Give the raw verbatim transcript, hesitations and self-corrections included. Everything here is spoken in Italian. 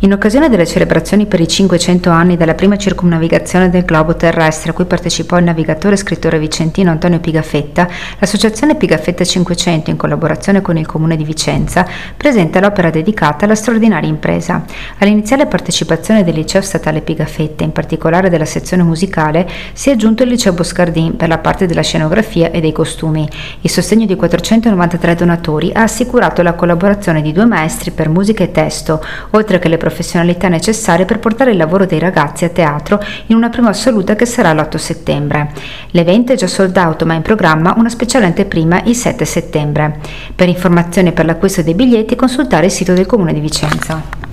In occasione delle celebrazioni per i cinquecento anni dalla prima circumnavigazione del globo terrestre, a cui partecipò il navigatore e scrittore vicentino Antonio Pigafetta, l'associazione Pigafetta cinquecento, in collaborazione con il comune di Vicenza, presenta l'opera dedicata alla straordinaria impresa. All'iniziale partecipazione del liceo statale Pigafetta, in particolare della sezione musicale, si è aggiunto il liceo Boscardin per la parte della scenografia e dei costumi. Il sostegno di quattrocentonovantatré donatori ha assicurato la collaborazione di due maestri per musica e testo, oltre che le professionalità necessarie per portare il lavoro dei ragazzi a teatro in una prima assoluta che sarà l'otto settembre. L'evento è già sold out, ma in programma una speciale anteprima il sette settembre. Per informazioni e per l'acquisto dei biglietti consultare il sito del Comune di Vicenza.